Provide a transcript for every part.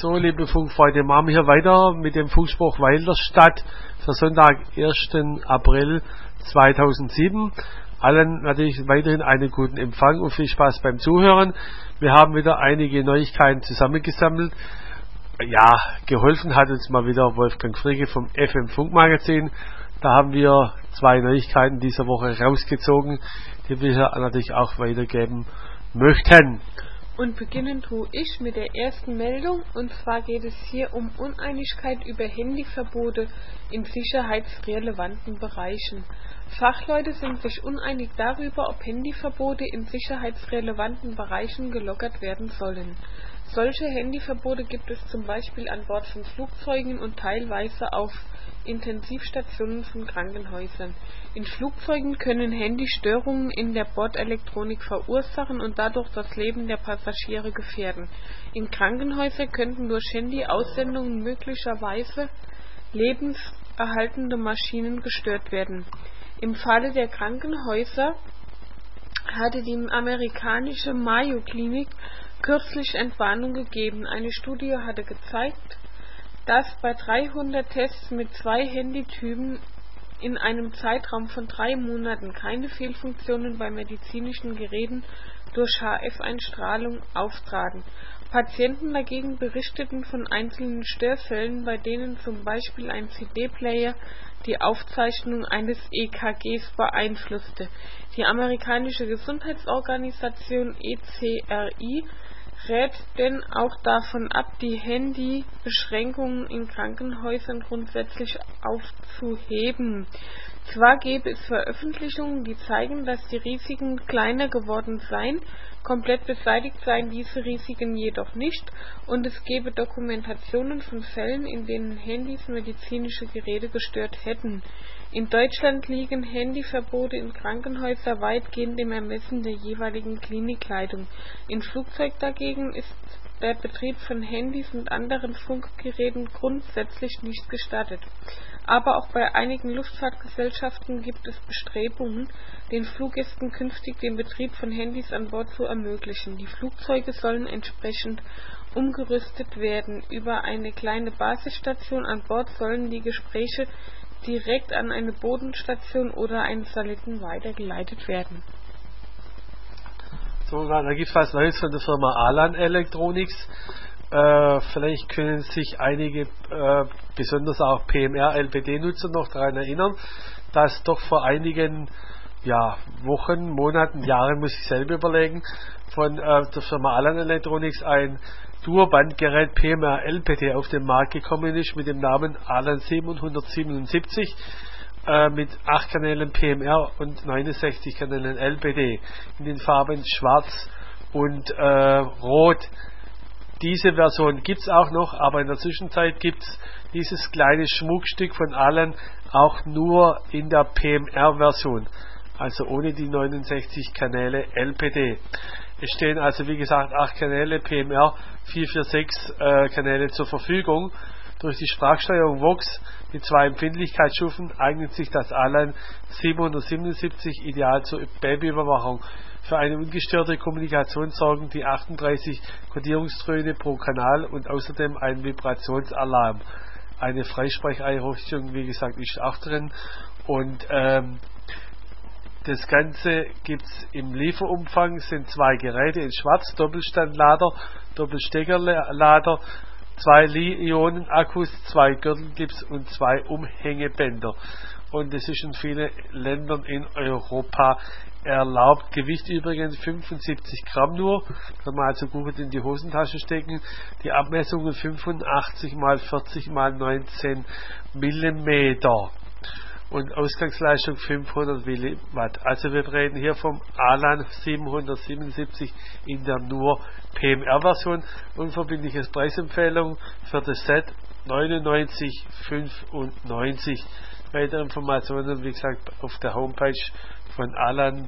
So, liebe Funkfreunde, machen wir hier weiter mit dem Funkspruch Weilerstadt für Sonntag, 1. April 2007. Allen natürlich weiterhin einen guten Empfang und viel Spaß beim Zuhören. Wir haben wieder einige Neuigkeiten zusammengesammelt. Ja, geholfen hat uns mal wieder Wolfgang Fricke vom FM Funkmagazin. Da haben wir 2 Neuigkeiten dieser Woche rausgezogen, die wir hier natürlich auch weitergeben möchten. Und beginnen tue ich mit der ersten Meldung, und zwar geht es hier um Uneinigkeit über Handyverbote in sicherheitsrelevanten Bereichen. Fachleute sind sich uneinig darüber, ob Handyverbote in sicherheitsrelevanten Bereichen gelockert werden sollen. Solche Handyverbote gibt es zum Beispiel an Bord von Flugzeugen und teilweise auf Intensivstationen von Krankenhäusern. In Flugzeugen können Handys Störungen in der Bordelektronik verursachen und dadurch das Leben der Passagiere gefährden. In Krankenhäusern könnten durch Handy-Aussendungen möglicherweise lebenserhaltende Maschinen gestört werden. Im Falle der Krankenhäuser hatte die amerikanische Mayo Clinic kürzlich Entwarnung gegeben. Eine Studie hatte gezeigt, dass bei 300 Tests mit 2 Handytypen in einem Zeitraum von 3 Monaten keine Fehlfunktionen bei medizinischen Geräten durch HF-Einstrahlung auftraten. Patienten dagegen berichteten von einzelnen Störfällen, bei denen zum Beispiel ein CD-Player die Aufzeichnung eines EKGs beeinflusste. Die amerikanische Gesundheitsorganisation ECRI rät denn auch davon ab, die Handybeschränkungen in Krankenhäusern grundsätzlich aufzuheben. Zwar gäbe es Veröffentlichungen, die zeigen, dass die Risiken kleiner geworden seien, komplett beseitigt seien diese Risiken jedoch nicht, und es gäbe Dokumentationen von Fällen, in denen Handys medizinische Geräte gestört hätten. In Deutschland liegen Handyverbote in Krankenhäusern weitgehend im Ermessen der jeweiligen Klinikleitung. In Flugzeugen dagegen ist der Betrieb von Handys und anderen Funkgeräten grundsätzlich nicht gestattet. Aber auch bei einigen Luftfahrtgesellschaften gibt es Bestrebungen, den Fluggästen künftig den Betrieb von Handys an Bord zu ermöglichen. Die Flugzeuge sollen entsprechend umgerüstet werden. Über eine kleine Basisstation an Bord sollen die Gespräche direkt an eine Bodenstation oder einen Satelliten weitergeleitet werden. So, da gibt es was Neues von der Firma Alan Electronics. Vielleicht können sich einige, besonders auch PMR-LPD-Nutzer noch daran erinnern, dass doch vor einigen Wochen, Monaten, Jahren, muss ich selber überlegen, von der Firma Alan Electronics ein Duo-Bandgerät PMR-LPD auf den Markt gekommen ist mit dem Namen Alan 777 mit 8 Kanälen PMR und 69 Kanälen LPD in den Farben Schwarz und Rot. Diese Version gibt es auch noch, aber in der Zwischenzeit gibt es dieses kleine Schmuckstück von Alan auch nur in der PMR-Version, also ohne die 69 Kanäle LPD. Es stehen also wie gesagt 8 Kanäle PMR, 446 Kanäle zur Verfügung. Durch die Sprachsteuerung VOX mit 2 Empfindlichkeitsstufen eignet sich das Alan 777 ideal zur Babyüberwachung. Für eine ungestörte Kommunikation sorgen die 38 Kodierungstöne pro Kanal und außerdem ein Vibrationsalarm. Eine Freisprecheinrichtung, wie gesagt, ist auch drin. Und das Ganze gibt es im Lieferumfang, sind 2 Geräte in Schwarz, Doppelstandlader, Doppelsteckerlader, 2 Li-Ionen-Akkus, 2 Gürtelclips und 2 Umhängebänder. Und es ist in vielen Ländern in Europa erlaubt. Gewicht übrigens 75 Gramm nur. Kann man also gut in die Hosentasche stecken. Die Abmessungen 85 x 40 x 19 Millimeter. Und Ausgangsleistung 500 Milliwatt. Also wir reden hier vom Alan 777 in der nur PMR-Version. Unverbindliches Preisempfehlung für das Set 99,95. Weitere Informationen, wie gesagt, auf der Homepage von Alan,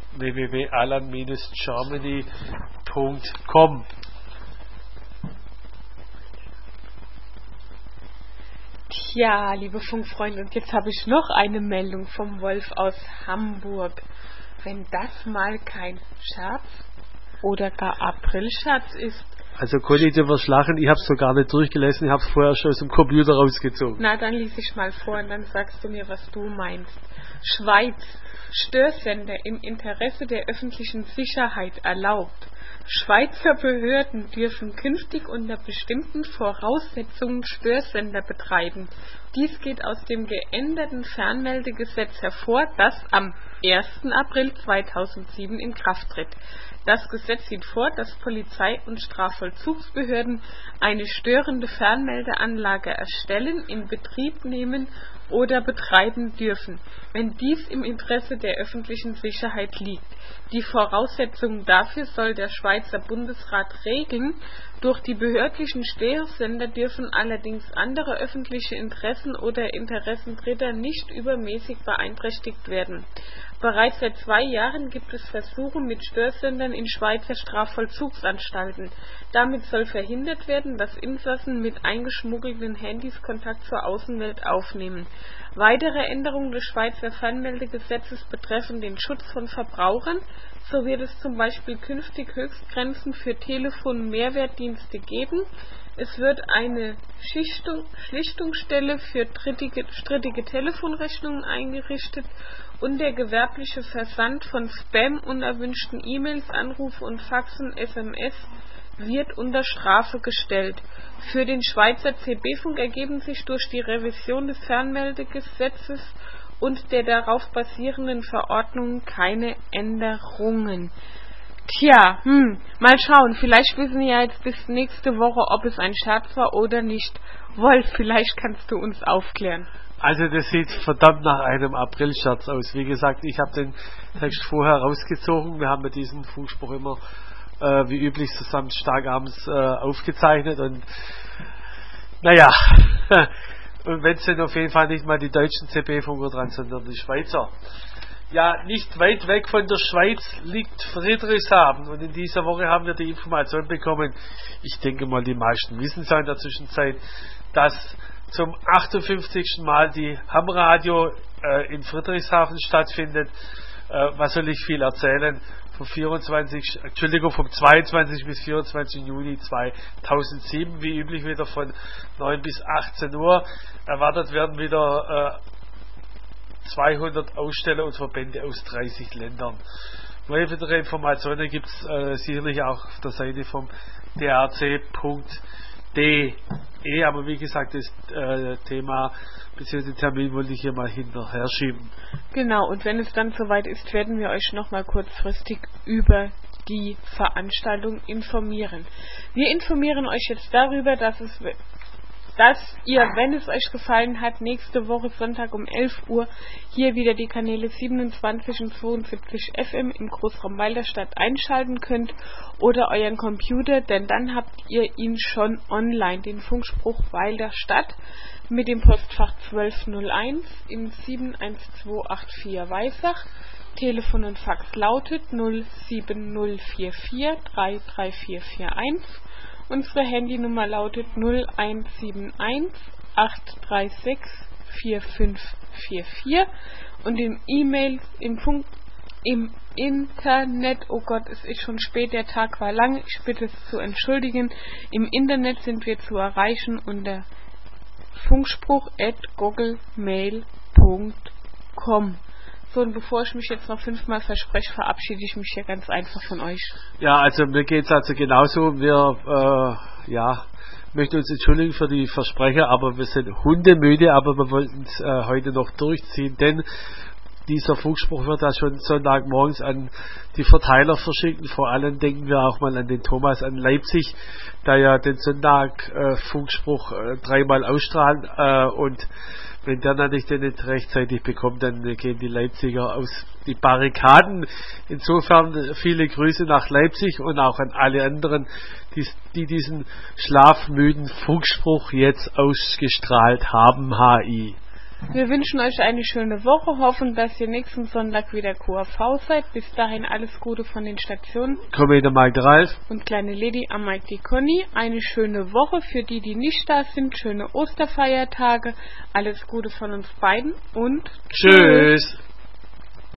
www.alan-germany.com. Tja, liebe Funkfreunde, und jetzt habe ich noch eine Meldung vom Wolf aus Hamburg. Wenn das mal kein Scherz oder gar Aprilscherz ist. Also Conny, du wirst lachen, ich habe es so gar nicht durchgelesen, ich habe es vorher schon aus dem Computer rausgezogen. Na, dann lies ich mal vor und dann sagst du mir, was du meinst. Schweiz. Störsender im Interesse der öffentlichen Sicherheit erlaubt. Schweizer Behörden dürfen künftig unter bestimmten Voraussetzungen Störsender betreiben. Dies geht aus dem geänderten Fernmeldegesetz hervor, das am 1. April 2007 in Kraft tritt. Das Gesetz sieht vor, dass Polizei- und Strafvollzugsbehörden eine störende Fernmeldeanlage erstellen, in Betrieb nehmen oder betreiben dürfen, wenn dies im Interesse der öffentlichen Sicherheit liegt. Die Voraussetzungen dafür soll der Schweizer Bundesrat regeln. Durch die behördlichen Störsender dürfen allerdings andere öffentliche Interessen oder Interessen Dritter nicht übermäßig beeinträchtigt werden. Bereits seit 2 Jahren gibt es Versuche mit Störsendern in Schweizer Strafvollzugsanstalten. Damit soll verhindert werden, dass Insassen mit eingeschmuggelten Handys Kontakt zur Außenwelt aufnehmen. Weitere Änderungen des Schweizer Fernmeldegesetzes betreffen den Schutz von Verbrauchern. So wird es zum Beispiel künftig Höchstgrenzen für Telefon-Mehrwertdienste geben. Es wird eine Schlichtungsstelle für strittige Telefonrechnungen eingerichtet und der gewerbliche Versand von Spam, unerwünschten E-Mails, Anrufe und Faxen, SMS wird unter Strafe gestellt. Für den Schweizer CB-Funk ergeben sich durch die Revision des Fernmeldegesetzes und der darauf basierenden Verordnungen keine Änderungen. Tja, mal schauen, vielleicht wissen wir ja jetzt bis nächste Woche, ob es ein Scherz war oder nicht. Wolf, vielleicht kannst du uns aufklären. Also das sieht verdammt nach einem Aprilscherz aus. Wie gesagt, ich habe den Text vorher rausgezogen. Wir haben ja diesen Funkspruch immer wie üblich so samstagabends aufgezeichnet und naja, und wenn es denn auf jeden Fall nicht mal die deutschen CB-Funker dran, sondern die Schweizer. Ja, nicht weit weg von der Schweiz liegt Friedrichshafen und in dieser Woche haben wir die Information bekommen, ich denke mal die meisten wissen es in der Zwischenzeit, dass zum 58. Mal die Hamradio in Friedrichshafen stattfindet. Was soll ich viel erzählen? Vom 22 bis 24 Juni 2007, wie üblich wieder von 9 bis 18 Uhr. Erwartet werden wieder 200 Aussteller und Verbände aus 30 Ländern. Weitere Informationen gibt es sicherlich auch auf der Seite vom drc.de. Aber wie gesagt, das Thema bzw. Termin wollte ich hier mal hinterher schieben. Genau, und wenn es dann soweit ist, werden wir euch nochmal kurzfristig über die Veranstaltung informieren. Wir informieren euch jetzt darüber, dass ihr, wenn es euch gefallen hat, nächste Woche Sonntag um 11 Uhr hier wieder die Kanäle 27 und 72 FM im Großraum Walderstadt einschalten könnt oder euren Computer, denn dann habt ihr ihn schon online, den Funkspruch Walderstadt mit dem Postfach 1201 in 71284 Weissach. Telefon und Fax lautet 07044 33441. Unsere Handynummer lautet 0171 836 4544 und im Internet, oh Gott, es ist schon spät, der Tag war lang, ich bitte es zu entschuldigen, im Internet sind wir zu erreichen unter funkspruch@googlemail.com. So, und bevor ich mich jetzt noch 5-mal verspreche, verabschiede ich mich hier ganz einfach von euch. Ja, also mir geht es also genauso. Wir möchten uns entschuldigen für die Versprecher, aber wir sind hundemüde, aber wir wollten es heute noch durchziehen, denn dieser Funkspruch wird ja schon Sonntagmorgens an die Verteiler verschickt. Vor allem denken wir auch mal an den Thomas an Leipzig, der ja den Sonntag Funkspruch 3-mal ausstrahlt und wenn der natürlich den nicht rechtzeitig bekommt, dann gehen die Leipziger aus die Barrikaden. Insofern viele Grüße nach Leipzig und auch an alle anderen, die diesen schlafmüden Funkspruch jetzt ausgestrahlt haben. HI. Wir wünschen euch eine schöne Woche, hoffen, dass ihr nächsten Sonntag wieder QAV seid. Bis dahin alles Gute von den Stationen. Commander Mike Ralf und kleine Lady am Mike die Conny. Eine schöne Woche für die, die nicht da sind. Schöne Osterfeiertage. Alles Gute von uns beiden und tschüss.